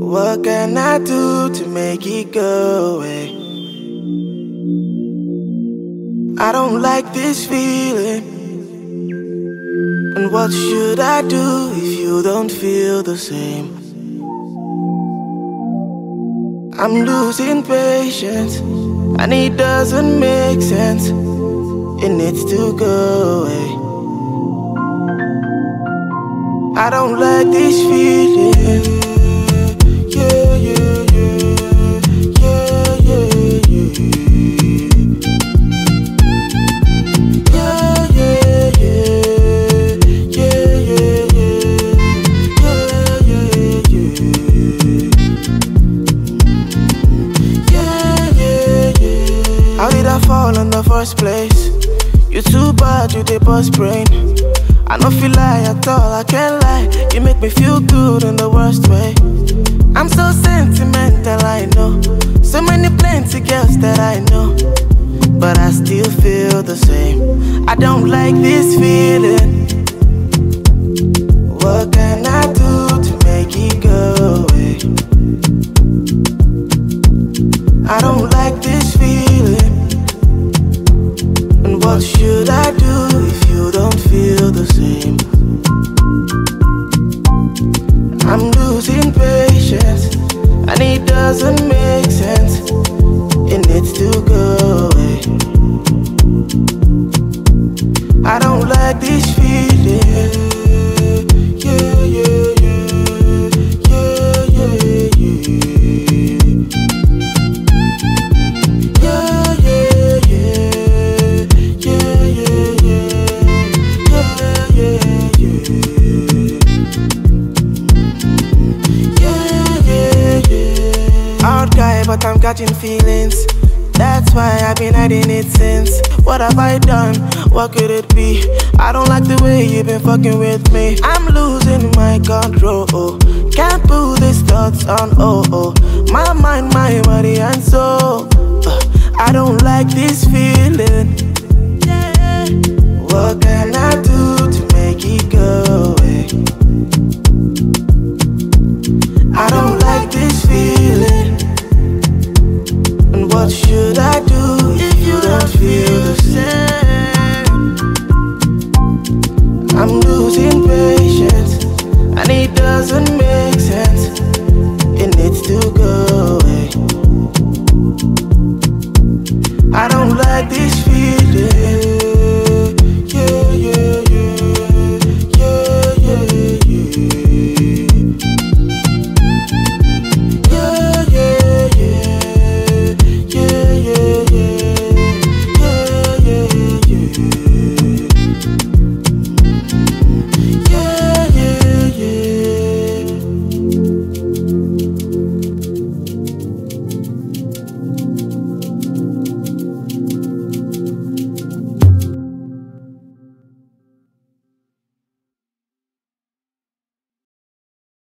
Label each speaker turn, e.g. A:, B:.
A: What can I do to make it go away? I don't like this feeling. And what should I do if you don't feel the same? I'm losing patience, and it doesn't make sense. It needs to go away. I don't like this feeling. Yeah, yeah, yeah. Yeah, yeah, yeah. Yeah, yeah, yeah. Yeah, yeah, yeah. Yeah, yeah, yeah. Yeah, yeah, yeah. How did I fall in the first place? You too bad, you dey bust brain. I don't feel lie at all, I can't lie. You make me feel good in the worst way. I'm so sentimental, I know. So many plenty girls that I know, but I still feel the same. I don't like this feeling. What can I do to make it go away? I don't like this feeling. And what should I do if you don't feel the same? I'm losing patience, and it doesn't make sense. It needs to go away. I don't like this feeling. Yeah, yeah, yeah. Yeah, yeah, yeah. Yeah, yeah, yeah. Yeah, yeah, yeah. Yeah, yeah, yeah. Out guy, but I'm catching feelings. That's why I've been hiding it since. What have I done? What could it be? I don't like the way you've been fucking with me. I'm losing my control. Can't put these thoughts on, my mind, my body and soul. I don't like this feeling. What can I do to make it go away? I don't like this feeling. And what should I do if you don't feel the same? I'm losing patience, and it doesn't make sense. It needs to go away. I don't like this feeling.